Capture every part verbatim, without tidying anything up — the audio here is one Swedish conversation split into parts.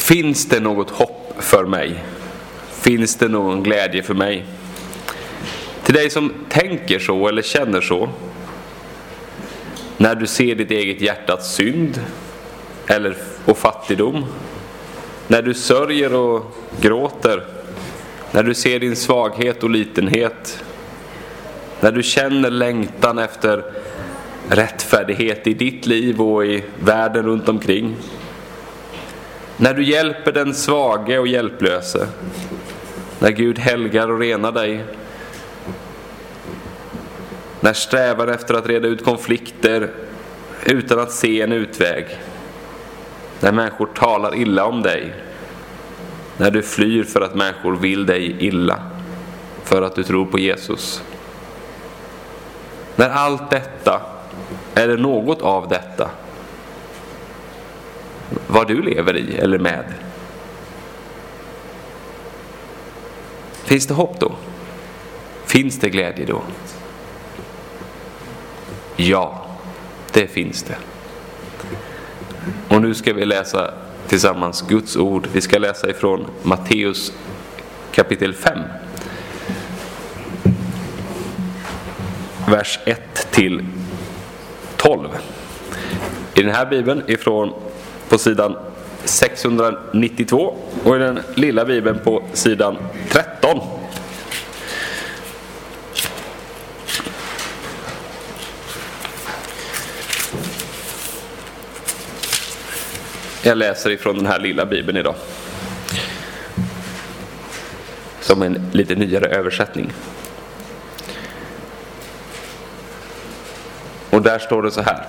Finns det något hopp för mig? Finns det någon glädje för mig? Till dig som tänker så eller känner så, när du ser ditt eget hjärtats synd eller och fattigdom, när du sörjer och gråter, när du ser din svaghet och litenhet, när du känner längtan efter rättfärdighet i ditt liv och i världen runt omkring, när du hjälper den svage och hjälplöse, när Gud helgar och renar dig, när strävar efter att reda ut konflikter utan att se en utväg, när människor talar illa om dig, när du flyr för att människor vill dig illa för att du tror på Jesus. När allt detta, eller något av detta, vad du lever i eller med, finns det hopp då? Finns det glädje då? Ja, det finns det. Och nu ska vi läsa tillsammans Guds ord. Vi ska läsa ifrån Matteus kapitel fem. Vers ett till tolv. I den här bibeln ifrån på sidan sexhundranittiotvå och i den lilla bibeln på sidan tretton. Jag läser ifrån den här lilla bibeln idag, som en lite nyare översättning. Och där står det så här: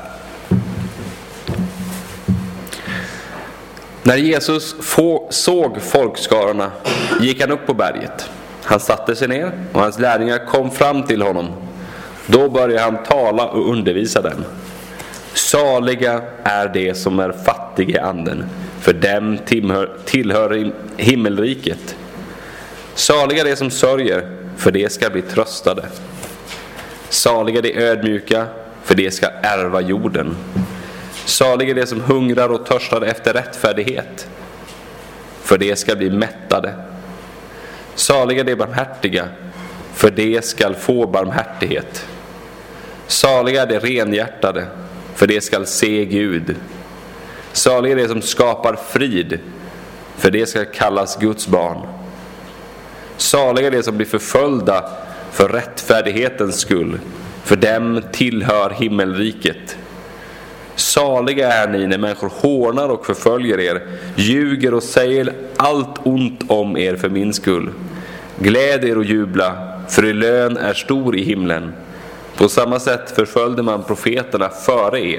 när Jesus få, såg folkskarorna gick han upp på berget. Han satte sig ner och hans lärjungar kom fram till honom. Då började han tala och undervisa dem. Saliga är de som är fattiga i anden, för dem tillhör, tillhör himmelriket. Saliga är de som sörjer, för de ska bli tröstade. Saliga är de ödmjuka, för de ska ärva jorden. Saliga är de som hungrar och törstar efter rättfärdighet, för de ska bli mättade. Saliga är de barmhärtiga, för de ska få barmhärtighet. Saliga är de renhjärtade, för de ska se Gud. Saliga är de som skapar frid, för de ska kallas Guds barn. Saliga är de som blir förföljda för rättfärdighetens skull, för dem tillhör himmelriket. Saliga är ni när människor hånar och förföljer er, ljuger och säger allt ont om er för min skull. Gläd er och jubla, för er lön är stor i himlen. På samma sätt förföljde man profeterna före er.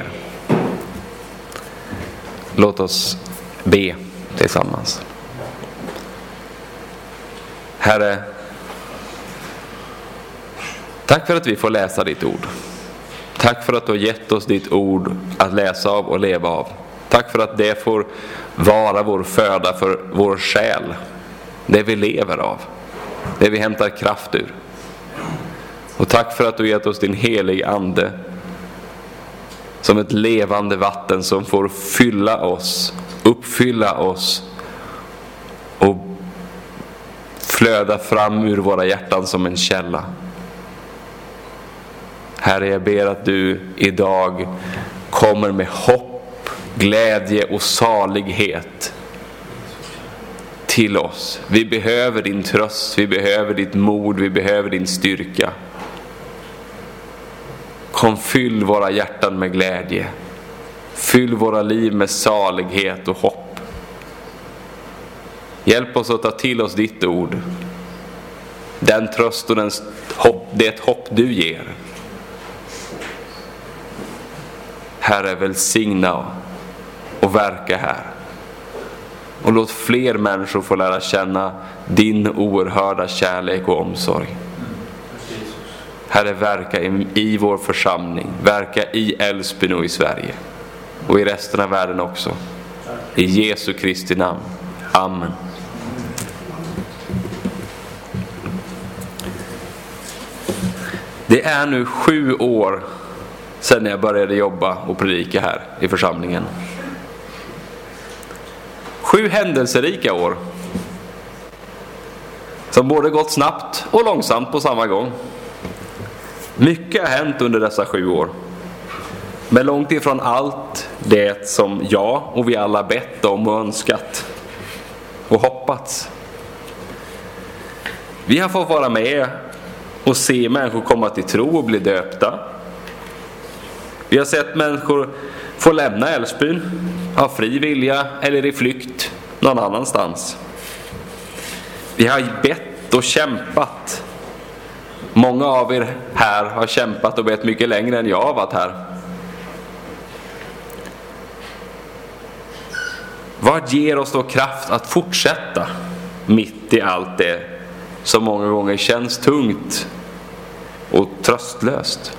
Låt oss be tillsammans. Herre, tack för att vi får läsa ditt ord. Tack för att du har gett oss ditt ord att läsa av och leva av. Tack för att det får vara vår föda för vår själ. Det vi lever av. Det vi hämtar kraft ur. Och tack för att du gett oss din heliga ande som ett levande vatten som får fylla oss, uppfylla oss och flöda fram ur våra hjärtan som en källa. Herre, jag ber att du idag kommer med hopp, glädje och salighet till oss. Vi behöver din tröst, vi behöver ditt mod, vi behöver din styrka. Kom, fyll våra hjärtan med glädje. Fyll våra liv med salighet och hopp. Hjälp oss att ta till oss ditt ord. Den tröst och den hopp, det hopp du ger. Herre, välsigna och verka här. Och låt fler människor få lära känna din oerhörda kärlek och omsorg. Herre, verka i, i vår församling. Verka i Älvsbyn och i Sverige. Och i resten av världen också. I Jesu Kristi namn. Amen. Det är nu sju år sedan jag började jobba och predika här i församlingen. Sju händelserika år. Som både gått snabbt och långsamt på samma gång. Mycket har hänt under dessa sju år. Men långt ifrån allt det som jag och vi alla bett om och önskat och hoppats. Vi har fått vara med och se människor komma till tro och bli döpta. Vi har sett människor få lämna Älvsbyn av fri vilja eller i flykt någon annanstans. Vi har bett och kämpat. Många av er här har kämpat och bett mycket längre än jag har varit här. Vad ger oss då kraft att fortsätta mitt i allt det som många gånger känns tungt och tröstlöst?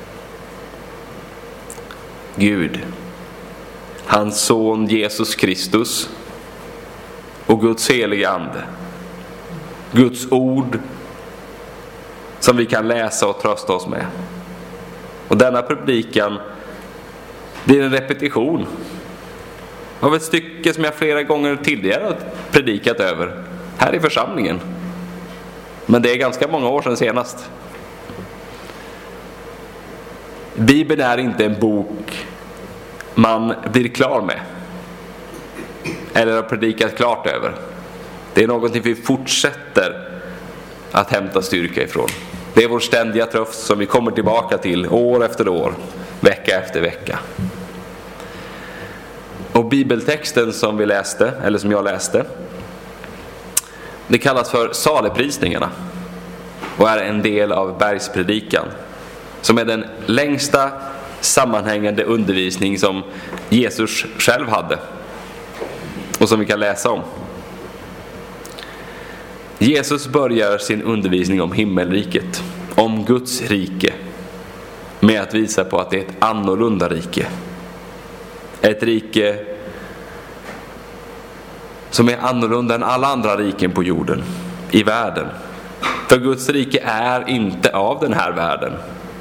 Gud, hans son Jesus Kristus och Guds heliga ande. Guds ord som vi kan läsa och trösta oss med. Och denna predikan blir en repetition av ett stycke som jag flera gånger tidigare har predikat över här i församlingen. Men det är ganska många år sedan senast. Bibeln är inte en bok man blir klar med eller har predikat klart över. Det är någonting vi fortsätter att hämta styrka ifrån. Det är vår ständiga tröst som vi kommer tillbaka till år efter år, vecka efter vecka. Och bibeltexten som vi läste, eller som jag läste, det kallas för saleprisningarna och är en del av bergspredikan, som är den längsta sammanhängande undervisning som Jesus själv hade och som vi kan läsa om. Jesus börjar sin undervisning om himmelriket, om Guds rike, med att visa på att det är ett annorlunda rike. Ett rike som är annorlunda än alla andra riken på jorden, i världen. För Guds rike är inte av den här världen.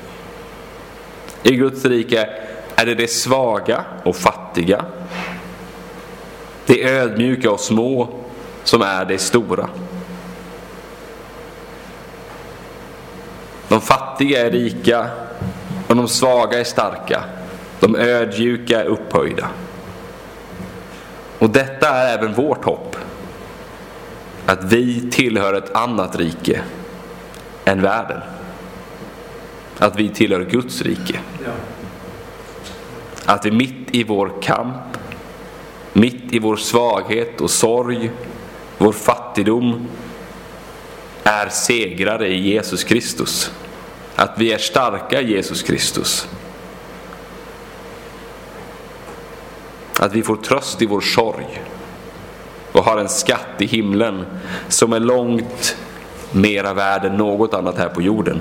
I Guds rike är det det svaga och fattiga, det ödmjuka och små som är det stora. De fattiga är rika och de svaga är starka. De ödmjuka är upphöjda. Och detta är även vårt hopp. Att vi tillhör ett annat rike än världen. Att vi tillhör Guds rike. Att vi mitt i vår kamp, mitt i vår svaghet och sorg, vår fattigdom, är segrare i Jesus Kristus. Att vi är starka i Jesus Kristus. Att vi får tröst i vår sorg och har en skatt i himlen som är långt mera värd än något annat här på jorden.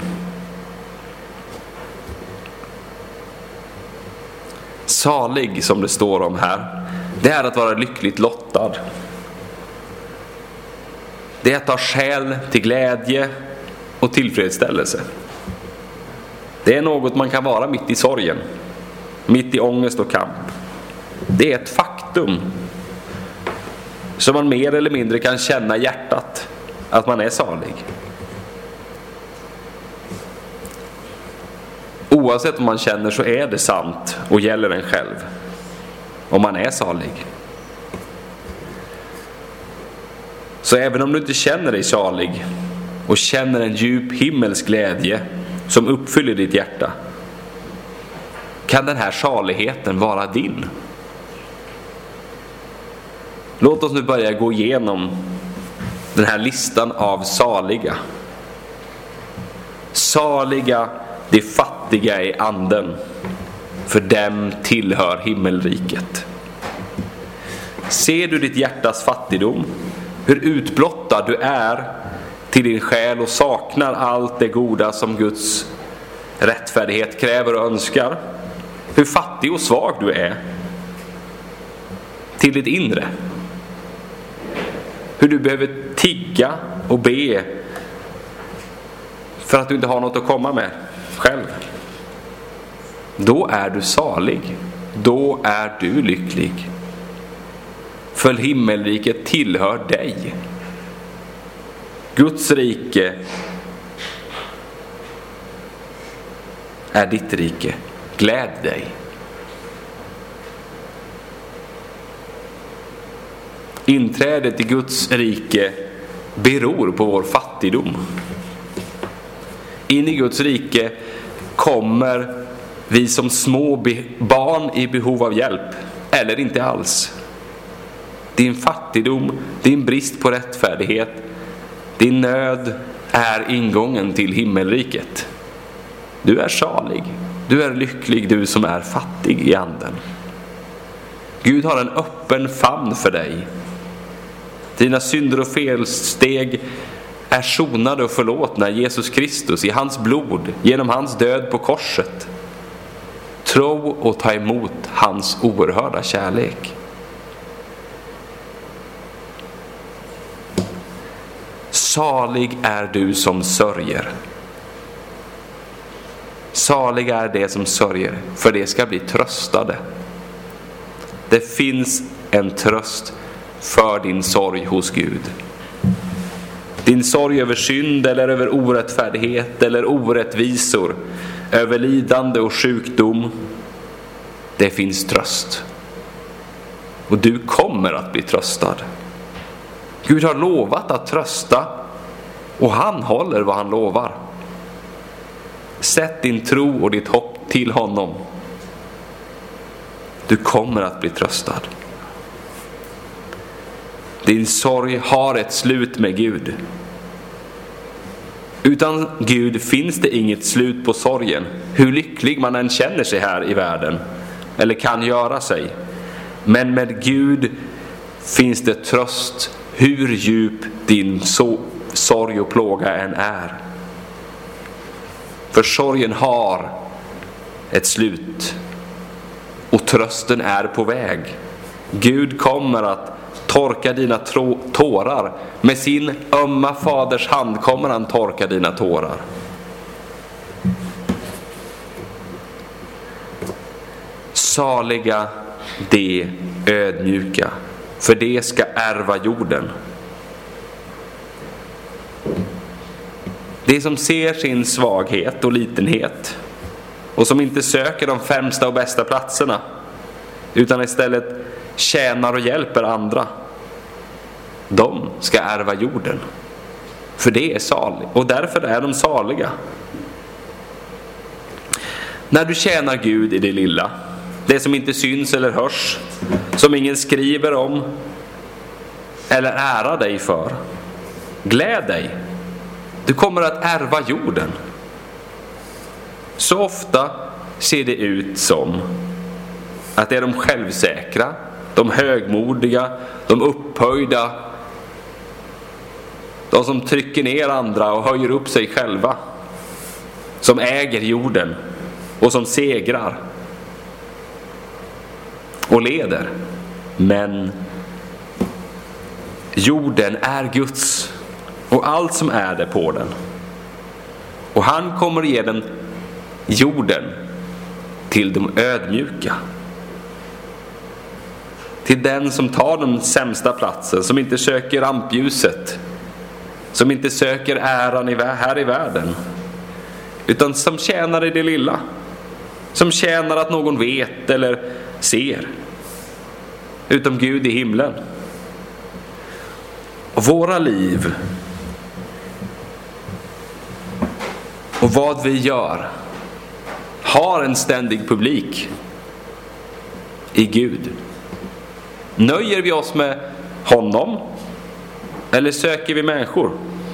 Salig, som det står om här, det är att vara lyckligt lottad. Det är att ha skäl till glädje och tillfredsställelse. Det är något man kan vara mitt i sorgen, mitt i ångest och kamp. Det är ett faktum som man mer eller mindre kan känna i hjärtat, att man är salig. Oavsett om man känner, så är det sant och gäller en själv. Om man är salig. Så även om du inte känner dig salig och känner en djup himmelsk glädje som uppfyller ditt hjärta, kan den här saligheten vara din. Låt oss nu börja gå igenom den här listan av saliga. Saliga de fattiga i anden, för dem tillhör himmelriket. Ser du ditt hjärtas fattigdom, hur utblottad du är till din själ och saknar allt det goda som Guds rättfärdighet kräver och önskar, hur fattig och svag du är till ditt inre, hur du behöver tigga och be för att du inte har något att komma med själv, då är du salig, då är du lycklig. för himmelriket tillhör dig. Guds rike är ditt rike. Gläd dig. Inträdet i Guds rike beror på vår fattigdom. In i Guds rike kommer vi som små barn i behov av hjälp, eller inte alls. Din fattigdom, din brist på rättfärdighet, din nöd är ingången till himmelriket. Du är salig, du är lycklig, du som är fattig i anden. Gud har en öppen famn för dig. Dina synder och felsteg är sonade och förlåtna i Jesus Kristus, i hans blod, genom hans död på korset. Tro och ta emot hans oerhörda kärlek. Salig är du som sörjer. Salig är det som sörjer, för det ska bli tröstade. Det finns en tröst för din sorg hos Gud. Din sorg över synd eller över orättfärdighet eller orättvisor, över lidande och sjukdom, det finns tröst. Och du kommer att bli tröstad. Gud har lovat att trösta, och han håller vad han lovar. Sätt din tro och ditt hopp till honom. Du kommer att bli tröstad. Din sorg har ett slut med Gud. Utan Gud finns det inget slut på sorgen, hur lycklig man än känner sig här i världen eller kan göra sig. Men med Gud finns det tröst, hur djup din so- sorg och plåga än är. För sorgen har ett slut, och trösten är på väg. Gud kommer att torka dina tårar. Med sin ömma faders hand kommer han torka dina tårar. Saliga de ödmjuka, för det ska ärva jorden. Det som ser sin svaghet och litenhet, och som inte söker de främsta och bästa platserna, utan istället tjänar och hjälper andra, de ska ärva jorden. För det är saligt, och därför är de saliga. När du tjänar Gud i det lilla, det som inte syns eller hörs, som ingen skriver om eller ärar dig för, gläd dig. Du kommer att ärva jorden. Så ofta ser det ut som att det är de självsäkra, de högmodiga, de upphöjda, de som trycker ner andra och höjer upp sig själva, som äger jorden och som segrar och leder. Men jorden är Guds, och allt som är det på den. Och han kommer ge den jorden till de ödmjuka. Till den som tar den sämsta platsen, som inte söker rampljuset, som inte söker äran här i världen, utan som tjänar i det lilla, som tjänar att någon vet eller ser, utom Gud i himlen. Och våra liv och vad vi gör har en ständig publik i Gud. Nöjer vi oss med honom, eller söker vi människor?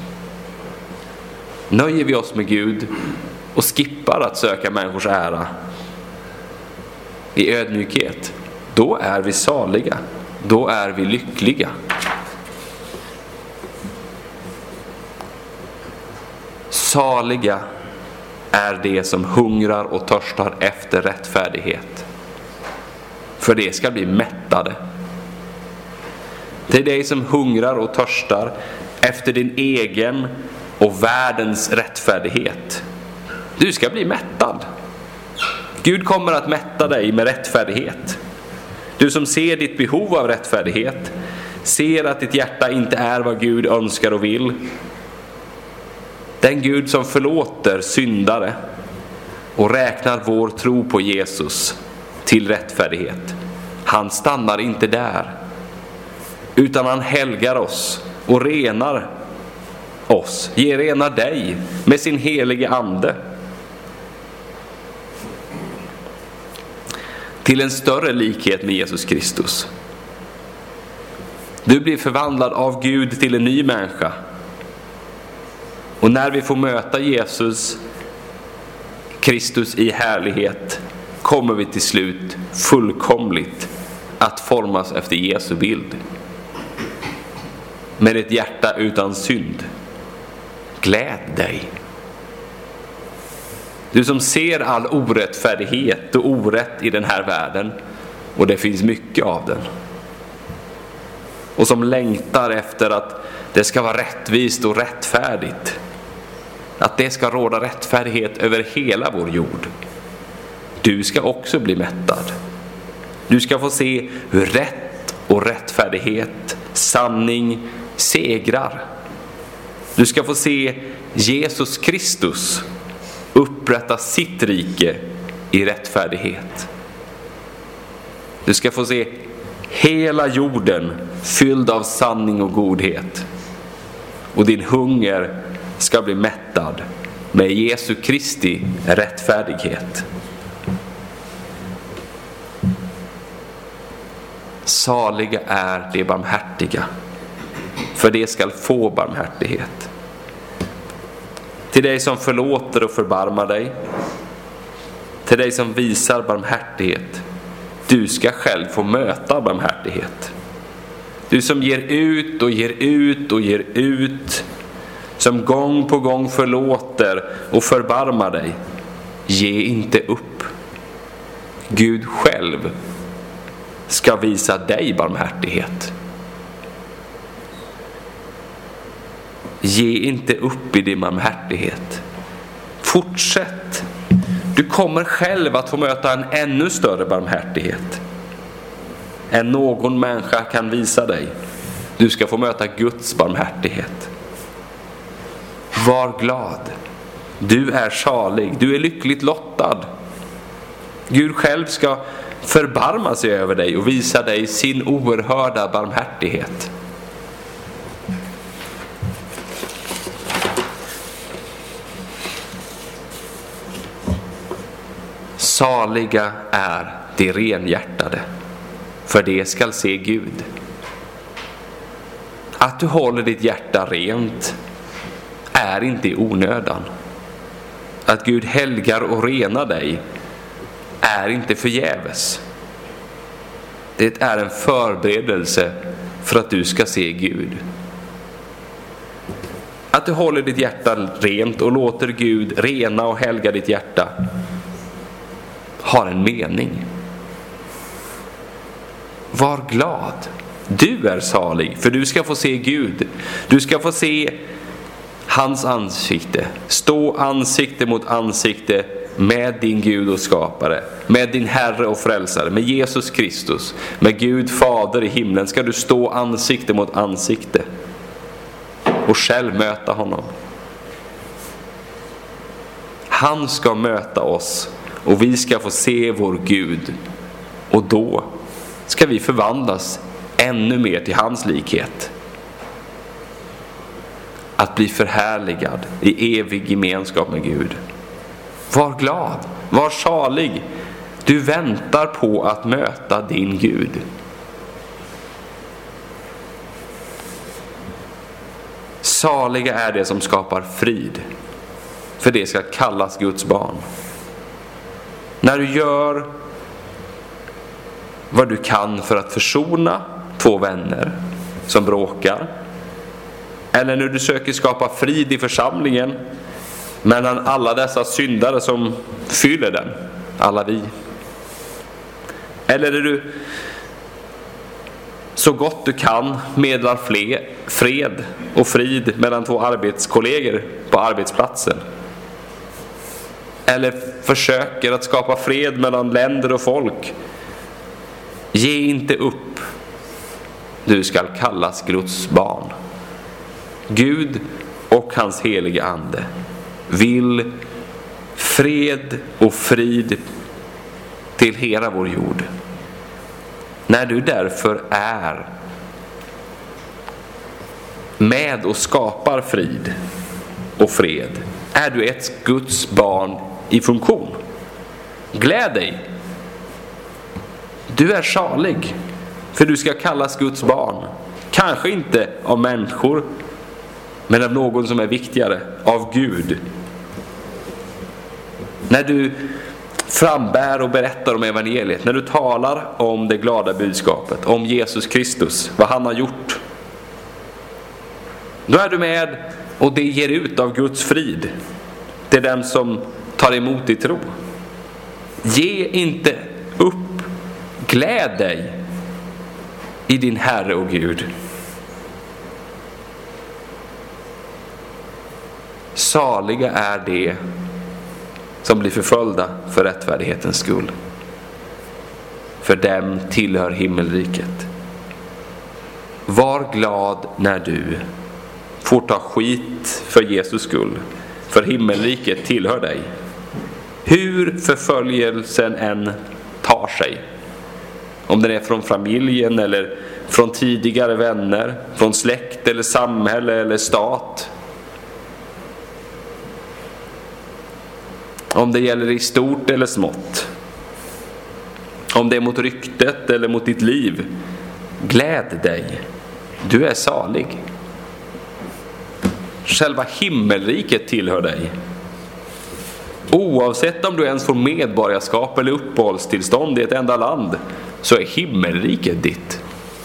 Nöjer vi oss med Gud och skippar att söka människors ära i ödmjukhet, då är vi saliga, då är vi lyckliga. Saliga är det som hungrar och törstar efter rättfärdighet, för det ska bli mättade. Till dig som hungrar och törstar efter din egen och världens rättfärdighet, du ska bli mättad. Gud kommer att mätta dig med rättfärdighet. Du som ser ditt behov av rättfärdighet, ser att ditt hjärta inte är vad Gud önskar och vill. Den Gud som förlåter syndare och räknar vår tro på Jesus till rättfärdighet. Han stannar inte där, utan han helgar oss och renar oss, ger renar dig med sin helige ande till en större likhet med Jesus Kristus. Du blir förvandlad av Gud till en ny människa. Och när vi får möta Jesus Kristus i härlighet kommer vi till slut fullkomligt att formas efter Jesu bild. Med ett hjärta utan synd. Gläd dig. Du som ser all orättfärdighet och orätt i den här världen, och det finns mycket av den. Och som längtar efter att det ska vara rättvist och rättfärdigt. Att det ska råda rättfärdighet över hela vår jord. Du ska också bli mättad. Du ska få se hur rätt och rättfärdighet, sanning segrar. Du ska få se Jesus Kristus upprätta sitt rike i rättfärdighet. Du ska få se hela jorden fylld av sanning och godhet. Och din hunger ska bli mättad med Jesu Kristi rättfärdighet. Saliga är de barmhärtiga, för det skall få barmhärtighet. Till dig som förlåter och förbarmar dig, till dig som visar barmhärtighet, du ska själv få möta barmhärtighet. Du som ger ut och ger ut och ger ut, som gång på gång förlåter och förbarmar dig, ge inte upp. Gud själv ska visa dig barmhärtighet. Ge inte upp i din barmhärtighet. Fortsätt. Du kommer själv att få möta en ännu större barmhärtighet än någon människa kan visa dig. Du ska få möta Guds barmhärtighet. Var glad. Du är salig. Du är lyckligt lottad. Gud själv ska förbarma sig över dig och visa dig sin oerhörda barmhärtighet. Saliga är de renhjärtade, för det skall se Gud. Att du håller ditt hjärta rent är inte i onödan. Att Gud helgar och renar dig är inte förgäves. Det är en förberedelse för att du ska se Gud. Att du håller ditt hjärta rent och låter Gud rena och helga ditt hjärta har en mening. Var glad. Du är salig, för du ska få se Gud. Du ska få se hans ansikte. Stå ansikte mot ansikte med din Gud och skapare, med din Herre och frälsare, med Jesus Kristus, med Gud Fader i himlen. Ska du stå ansikte mot ansikte och själv möta honom. Han ska möta oss och vi ska få se vår Gud, och då ska vi förvandlas ännu mer till hans likhet. Att bli förhärligad i evig gemenskap med Gud. Var glad, var salig. Du väntar på att möta din Gud. Saliga är det som skapar frid, för det ska kallas Guds barn. När du gör vad du kan för att försona två vänner som bråkar, eller när du söker skapa frid i församlingen mellan alla dessa syndare som fyller den, alla vi. Eller när du så gott du kan medlar fred och frid mellan två arbetskollegor på arbetsplatsen. Eller försöker att skapa fred mellan länder och folk. Ge inte upp. Du skall kallas Guds barn. Gud och hans heliga ande vill fred och frid till hela vår jord. När du därför är med och skapar frid och fred, är du ett Guds barn i funktion. Gläd dig. Du är salig, för du ska kallas Guds barn. Kanske inte av människor, men av någon som är viktigare, av Gud. När du frambär och berättar om evangeliet, när du talar om det glada budskapet, om Jesus Kristus, vad han har gjort, då är du med och det ger ut av Guds frid till den som tar emot i tro. Ge inte upp. Gläd dig i din Herre och Gud. Saliga är de som blir förföljda för rättfärdighetens skull. För dem tillhör himmelriket. Var glad när du får ta skit för Jesus skull. För himmelriket tillhör dig. Hur förföljelsen än tar sig. Om den är från familjen eller från tidigare vänner, från släkt eller samhälle eller stat. Om det gäller i stort eller smått. Om det är mot ryktet eller mot ditt liv. Gläd dig. Du är salig. Själva himmelriket tillhör dig. Oavsett om du ens får medborgarskap eller uppehållstillstånd i ett enda land, så är himmelriket ditt.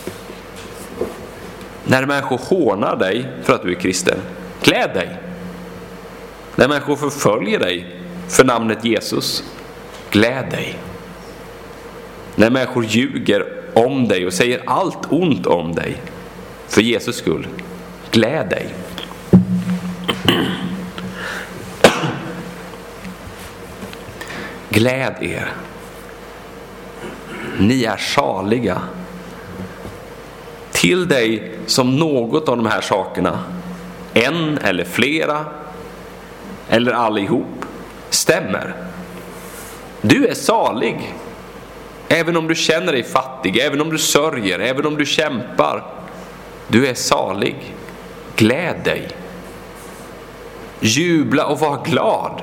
När människor hånar dig för att du är kristen, gläd dig. När människor förföljer dig för namnet Jesus, gläd dig. När människor ljuger om dig och säger allt ont om dig för Jesus skull, gläd dig. Gläd er. Ni är saliga. Till dig som något av de här sakerna, en eller flera eller allihop, stämmer. Du är salig. Även om du känner dig fattig, även om du sörjer, även om du kämpar. Du är salig. Gläd dig. Jubla och var glad.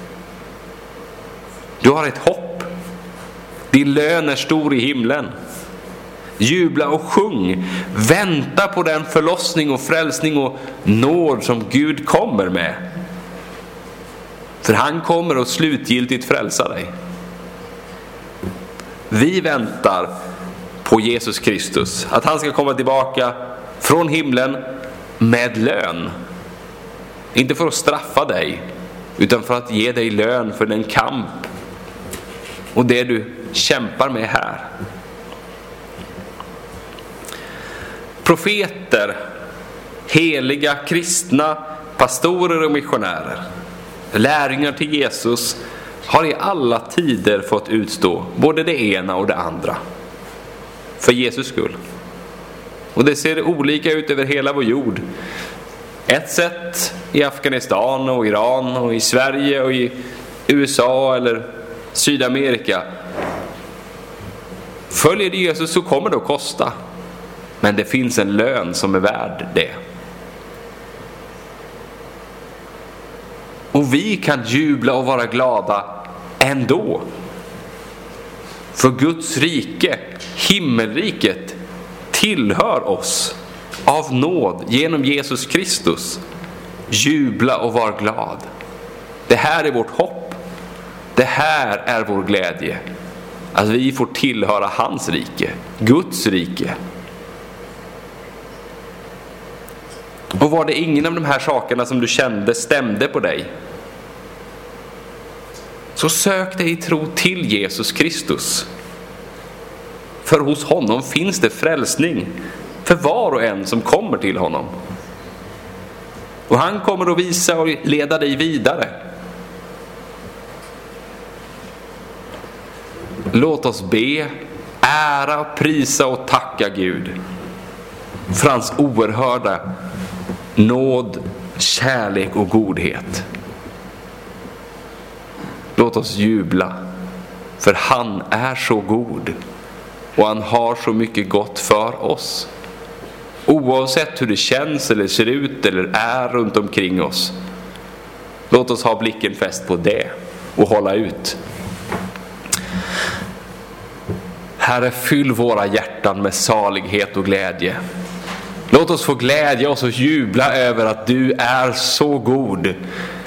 Du har ett hopp. Din lön är stor i himlen. Jubla och sjung. Vänta på den förlossning och frälsning och nåd som Gud kommer med. För han kommer att slutgiltigt frälsa dig. Vi väntar på Jesus Kristus. Att han ska komma tillbaka från himlen med lön. Inte för att straffa dig, utan för att ge dig lön för den kamp och det du kämpar med här. Profeter, heliga kristna, pastorer och missionärer, lärjungar till Jesus har i alla tider fått utstå både det ena och det andra för Jesus skull. Och det ser olika ut över hela vår jord. Ett sätt i Afghanistan och Iran och i Sverige och i U S A eller Sydamerika. Följer du Jesus så kommer det att kosta. Men det finns en lön som är värd det. Och vi kan jubla och vara glada ändå. För Guds rike, himmelriket, tillhör oss av nåd genom Jesus Kristus. Jubla och var glad. Det här är vårt hopp. Det här är vår glädje. Att vi får tillhöra hans rike, Guds rike. Och var det ingen av de här sakerna som du kände stämde på dig, så sök dig i tro till Jesus Kristus. För hos honom finns det frälsning för var och en som kommer till honom. Och han kommer att visa och leda dig vidare. Låt oss be ära, prisa och tacka Gud för hans oerhörda nåd, kärlek och godhet. Låt oss jubla, för han är så god och han har så mycket gott för oss. Oavsett hur det känns eller ser ut eller är runt omkring oss. Låt oss ha blicken fäst på det och hålla ut. Herre, fyll våra hjärtan med salighet och glädje. Låt oss få glädja oss och jubla över att du är så god.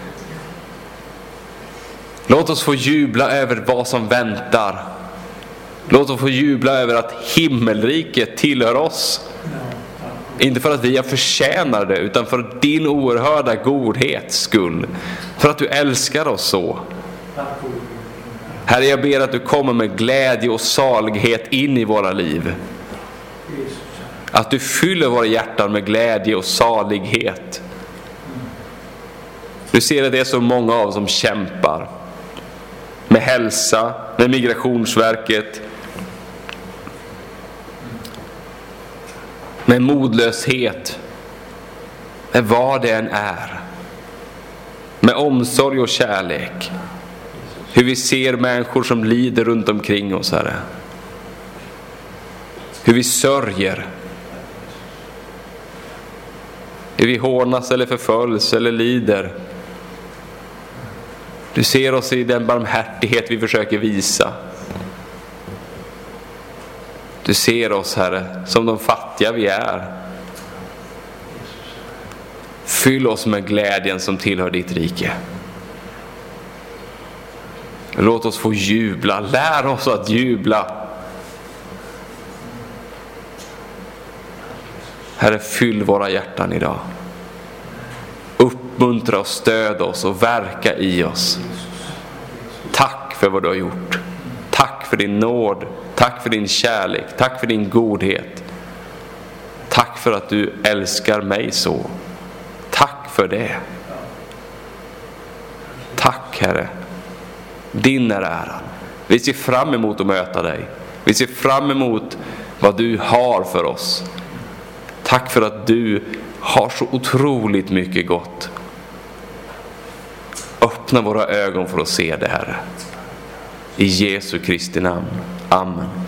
Låt oss få jubla över vad som väntar. Låt oss få jubla över att himmelriket tillhör oss. Inte för att vi är förtjänade, utan för din oerhörda godhets skull. För att du älskar oss så. Herre, jag ber att du kommer med glädje och salighet in i våra liv. Att du fyller våra hjärtan med glädje och salighet. Du ser att det är så många av oss som kämpar. Med hälsa, med Migrationsverket. Med modlöshet. Med vad det än är. Med omsorg och kärlek. Hur vi ser människor som lider runt omkring oss, Herre. Hur vi sörjer. Hur vi hånas eller förföljs eller lider. Du ser oss i den barmhärtighet vi försöker visa. Du ser oss, Herre, som de fattiga vi är. Fyll oss med glädjen som tillhör ditt rike. Låt oss få jubla. Lär oss att jubla. Herre, fyll våra hjärtan idag. Uppmuntra och stöd oss och verka i oss. Tack för vad du har gjort. Tack för din nåd. Tack för din kärlek. Tack för din godhet. Tack för att du älskar mig så. Tack för det. Tack, Herre. Din är äran. Vi ser fram emot att möta dig. Vi ser fram emot vad du har för oss. Tack för att du har så otroligt mycket gott. Öppna våra ögon för att se det, Herre. I Jesu Kristi namn. Amen.